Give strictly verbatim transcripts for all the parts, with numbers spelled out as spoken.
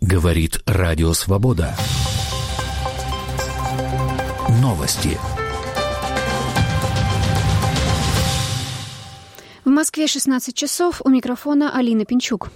Говорит Радио Свобода. Новости. В Москве шестнадцать часов. У микрофона Алина Пинчук.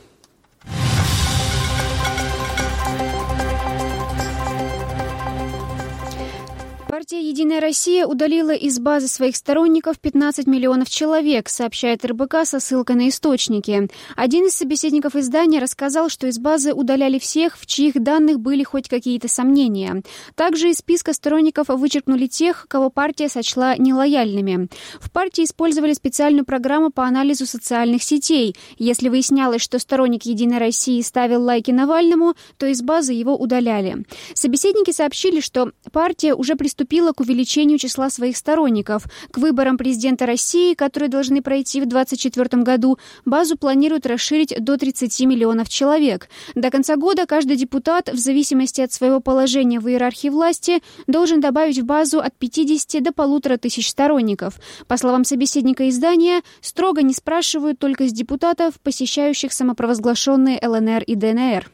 Партия «Единая Россия» удалила из базы своих сторонников пятнадцать миллионов человек, сообщает эр бэ ка со ссылкой на источники. Один из собеседников издания рассказал, что из базы удаляли всех, в чьих данных были хоть какие-то сомнения. Также из списка сторонников вычеркнули тех, кого партия сочла нелояльными. В партии использовали специальную программу по анализу социальных сетей. Если выяснялось, что сторонник «Единой России» ставил лайки Навальному, то из базы его удаляли. Собеседники сообщили, что партия уже приступила к увеличению числа своих сторонников. К выборам президента России, которые должны пройти в две тысячи двадцать четвёртом году, базу планируют расширить до тридцати миллионов человек. До конца года каждый депутат, в зависимости от своего положения в иерархии власти, должен добавить в базу от пятидесяти до полутора тысяч сторонников. По словам собеседника издания, строго не спрашивают только с депутатов, посещающих самопровозглашенные эл эн эр и дэ эн эр.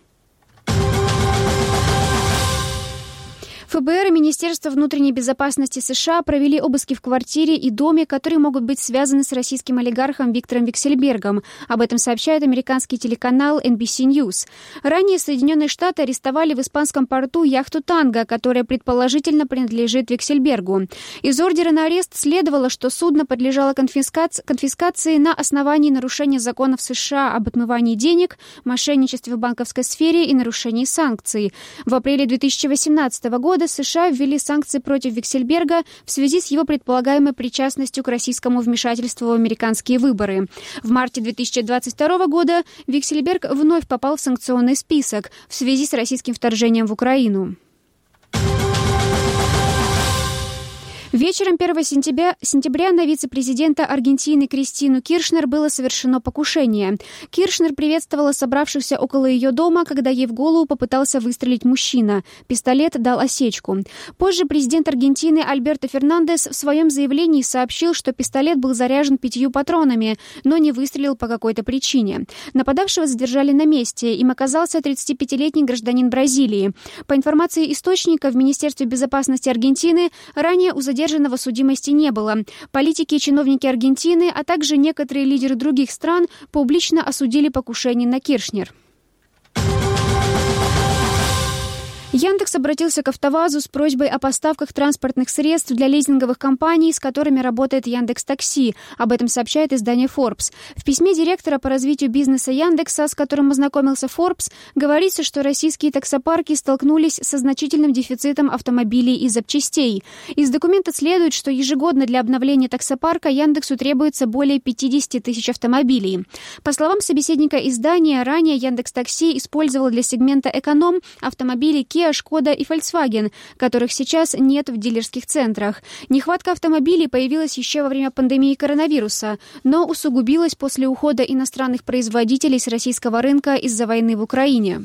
эф бэ эр и Министерство внутренней безопасности США провели обыски в квартире и доме, которые могут быть связаны с российским олигархом Виктором Вексельбергом. Об этом сообщает американский телеканал эн би си News. Ранее Соединенные Штаты арестовали в испанском порту яхту «Танго», которая предположительно принадлежит Вексельбергу. Из ордера на арест следовало, что судно подлежало конфискации, конфискации на основании нарушения законов США об отмывании денег, мошенничестве в банковской сфере и нарушении санкций. В апреле две тысячи восемнадцатого года США ввели санкции против Вексельберга в связи с его предполагаемой причастностью к российскому вмешательству в американские выборы. В марте две тысячи двадцать второго года Вексельберг вновь попал в санкционный список в связи с российским вторжением в Украину. Вечером первого сентября, сентября на вице-президента Аргентины Кристину Киршнер было совершено покушение. Киршнер приветствовала собравшихся около ее дома, когда ей в голову попытался выстрелить мужчина. Пистолет дал осечку. Позже президент Аргентины Альберто Фернандес в своем заявлении сообщил, что пистолет был заряжен пятью патронами, но не выстрелил по какой-то причине. Нападавшего задержали на месте. Им оказался тридцатипятилетний гражданин Бразилии. По информации источника, в Министерстве безопасности Аргентины ранее у задержанного Задержанного судимости не было. Политики и чиновники Аргентины, а также некоторые лидеры других стран публично осудили покушение на Киршнер. Яндекс обратился к АвтоВАЗу с просьбой о поставках транспортных средств для лизинговых компаний, с которыми работает Яндекс.Такси. Об этом сообщает издание Forbes. В письме директора по развитию бизнеса Яндекса, с которым ознакомился Forbes, говорится, что российские таксопарки столкнулись со значительным дефицитом автомобилей и запчастей. Из документа следует, что ежегодно для обновления таксопарка Яндексу требуется более пятьдесят тысяч автомобилей. По словам собеседника издания, ранее Яндекс.Такси использовал для сегмента эконом автомобили Kia, Шкода и Volkswagen, которых сейчас нет в дилерских центрах. Нехватка автомобилей появилась еще во время пандемии коронавируса, но усугубилась после ухода иностранных производителей с российского рынка из-за войны в Украине.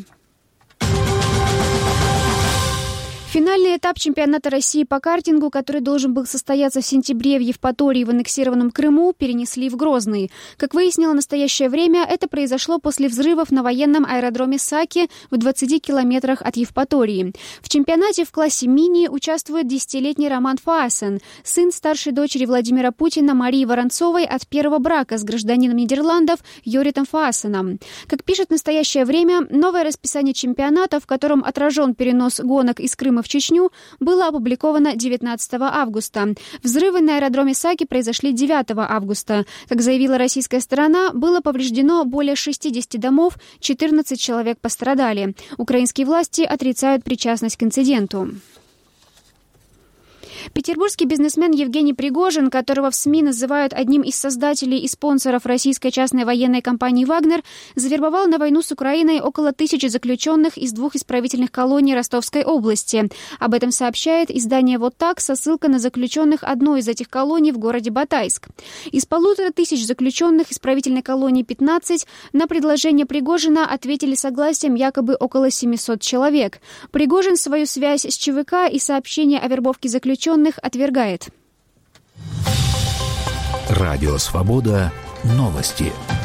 Финальный этап чемпионата России по картингу, который должен был состояться в сентябре в Евпатории в аннексированном Крыму, перенесли в Грозный. Как выяснило настоящее время, это произошло после взрывов на военном аэродроме Саки в двадцати километрах от Евпатории. В чемпионате в классе мини участвует десятилетний Роман Фаасен, сын старшей дочери Владимира Путина Марии Воронцовой от первого брака с гражданином Нидерландов Йоритом Фаасеном. Как пишет настоящее время, новое расписание чемпионата, в котором отражен перенос гонок из Крыма в Чечню, было опубликовано девятнадцатого августа. Взрывы на аэродроме Саки произошли девятого августа. Как заявила российская сторона, было повреждено более шестидесяти домов, четырнадцать человек пострадали. Украинские власти отрицают причастность к инциденту. Петербургский бизнесмен Евгений Пригожин, которого в СМИ называют одним из создателей и спонсоров российской частной военной компании «Вагнер», завербовал на войну с Украиной около тысячи заключенных из двух исправительных колоний Ростовской области. Об этом сообщает издание «Вот так» со ссылкой на заключенных одной из этих колоний в городе Батайск. Из полутора тысяч заключенных исправительной колонии пятнадцать на предложение Пригожина ответили согласием якобы около семисот человек. Пригожин свою связь с ЧВК и сообщение о вербовке заключенных отвергает. Радио Свобода. Новости.